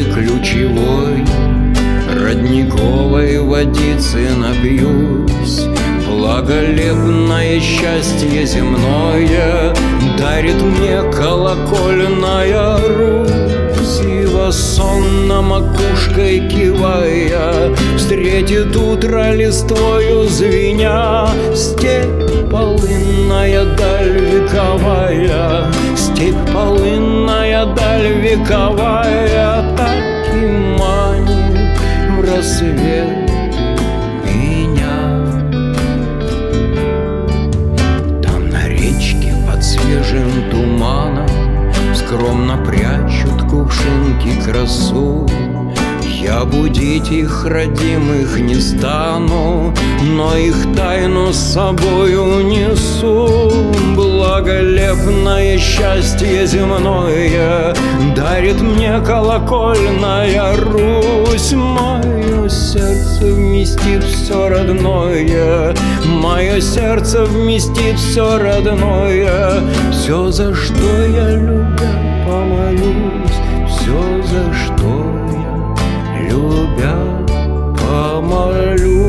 ключевой, родниковой водицы напьюсь. Благолепное счастье земное дарит мне колокольная Русь. Ива сонно макушкой кивая встретит утро листвою звеня. Степь полынная, даль вековая, степь полынная, даль вековая, так и манит в рассвет меня. Там на речке под свежим туманом скромно прячут кувшинки красу. Я будить их родимых не стану, но их тайну с собою несу. Благолепное счастье земное дарит мне колокольная Русь. Мое сердце вместит все родное, мое сердце вместит все родное. Все, за что я любя помолюсь, все, за что я любя помолюсь.